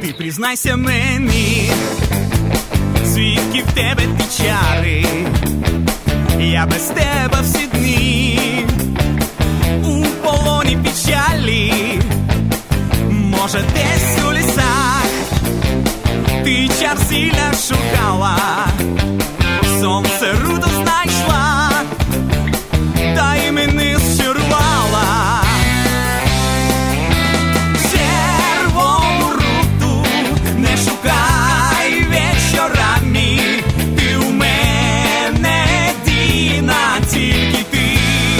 Ти признайся мені, звідки в тебе ті чари, я без тебе всі дні у полоні печалі. Може десь у лісах ти чар сильно шукала, сонце руду знайшла, та й мене зчарувала. Червону руду не шукай вечорами, ти у мене єдина, тільки ти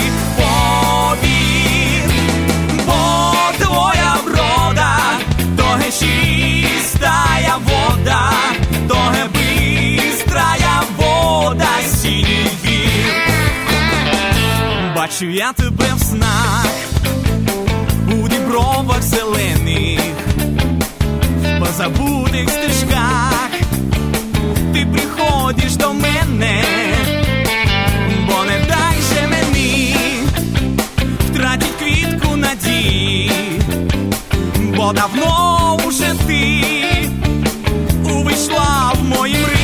повір, бо твоя врода то ге чистая вода, то ге бистрая вода синіх гір. Бачу я тебе в снах, у дібровах зелених, по забутих стежках ти приходиш до мене, бо не дай же мені втратить квітку надії, бо давно уже ти увійшла в мої мрії.